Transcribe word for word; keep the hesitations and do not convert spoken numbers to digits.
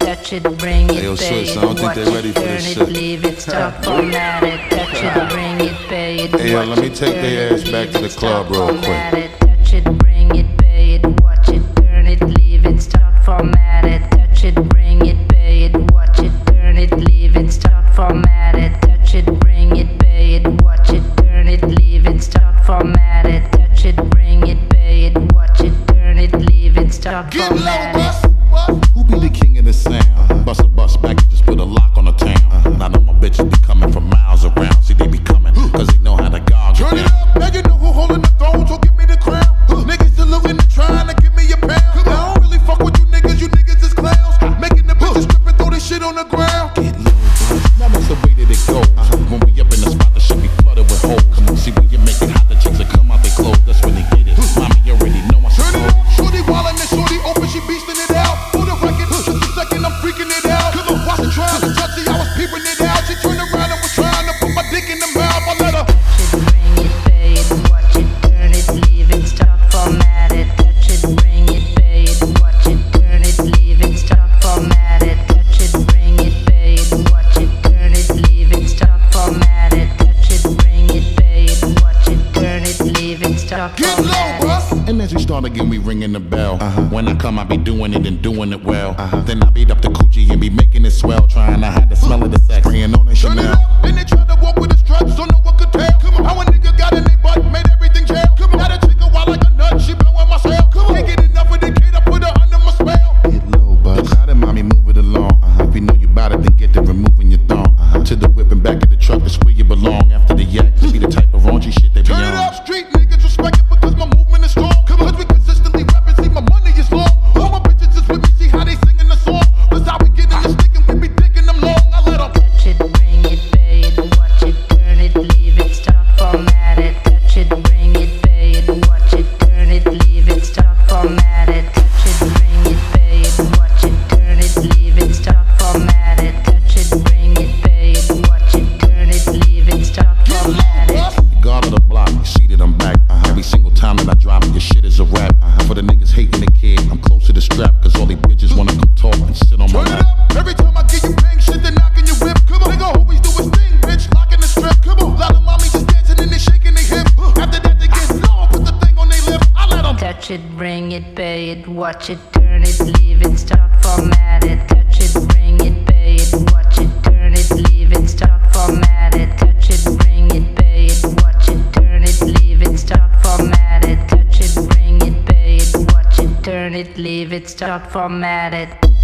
touch it, bring it, hey, yo, pay sis, it, I don't think watch they ready it, for turn this it, shit. leave it, stop, format it, touch it, bring it, pay it, Hey, yo, watch let me it, take turn their it, ass back leave to the it, stop, club real format quick. it, touch it, bring it, pay it, watch it, turn it, leave it, start, format it, touch it, bring it, pay it, watch it, turn it, leave it, start, format it, touch it, bring it, pay it, watch it, turn it, leave it, start, format it, touch it, bring it, pay it, watch it, turn it, leave it, start, format it. Who be the king of the sound? Bust a bus back, just put a lock on the town. I know my bitches be coming from miles around. See, they be coming, cause they know how to guard you. Turn it up, now you know who holding the throne, so give me the crown. Niggas saluting and trying to give me a pound. I don't really fuck with you niggas, you niggas is clowns. Making the bitches strip and throw this shit on the ground. Get low, bro. Now that's the way that it goes. When we up in the spot, the shit be flooded with holes. See, when you make it hot, the chicks that come out they clothes. That's when they get it. Mommy, you already know I'm Turn it up, shorty wildin' and shorty open, she beastin' it out. For the record, just a second, I'm freaking it out. Cause I'm watching, trying to touch it, I was peeping it out. She turned around and was trying to put my dick in the mouth. I let her Touch it, bring it, pay it, watch it, turn it, leave it, start, format it. Touch it, bring it, pay it, watch it, turn it, leave it, start, format it. Touch it, bring it, pay it, watch it, turn it, leave it, start, format it. Touch it, bring it, pay it, watch it, turn it, leave it, start, get low, format it. bruh. And as we start again, we ringing the bell. Uh-huh. When I come, I be doing it and doing it well. Uh-huh. Then I beat up the coochie and be making it swell. Trying to hide the smell of the sex. Spraying on it Turn it Chanel. up, then they tried to walk with the struts, so no one could tell. Come on, how a nigga got in they butt, made everything jail. Come on, now the chick a wild like a nut, she blowing my cell. Come on, can't get enough of the kid, I put her under my spell. Get low, bud. Got it, mommy, move it along. Uh-huh. If you know you bout it, then get to removing your thong. Uh-huh. To the whip and back of the truck, that's where you belong. After the yak, to be the type of raunchy shit they be Turn on. it up, street niggas respect it because my movement is strong. Come on, cause we consistently rapping, see my money is long. All my bitches is with me, see how they singing the song. That's how we get in the stick and we be digging them long. I let them Touch it, bring it, pay it, watch it, turn it, leave it, start, format it. Touch it, bring it, pay it, watch it, turn it, leave it, start, format it. Touch it, bring it, pay it, watch it, turn it, leave it, start, format it. Touch it, bring it, pay it, watch it, turn it, leave it, start, format it. The guard of the block, you see that I'm back. Uh-huh. Every single time that I drop it, your shit is a rap. Uh-huh. For the niggas hating the kid, I'm close to the strap. Cause all these bitches wanna come talk and sit on my turn it lap. up. Every time I get you bang shit, they knocking your whip. Come on, nigga always do his thing, bitch, locking the strip. Come on, lot of mommy just dancing and they shaking their hip. After that they get low, put the thing on their lip. I let them Touch it, bring it, pay it, watch it, turn it, leave it, start, format it. Touch it, bring it, pay it, watch it, turn it, leave it, start, format it. Touch it, bring it, pay it, watch it, turn it, leave it, start, format it. Touch it, bring it, pay it, watch it, turn it, leave it, start, format it.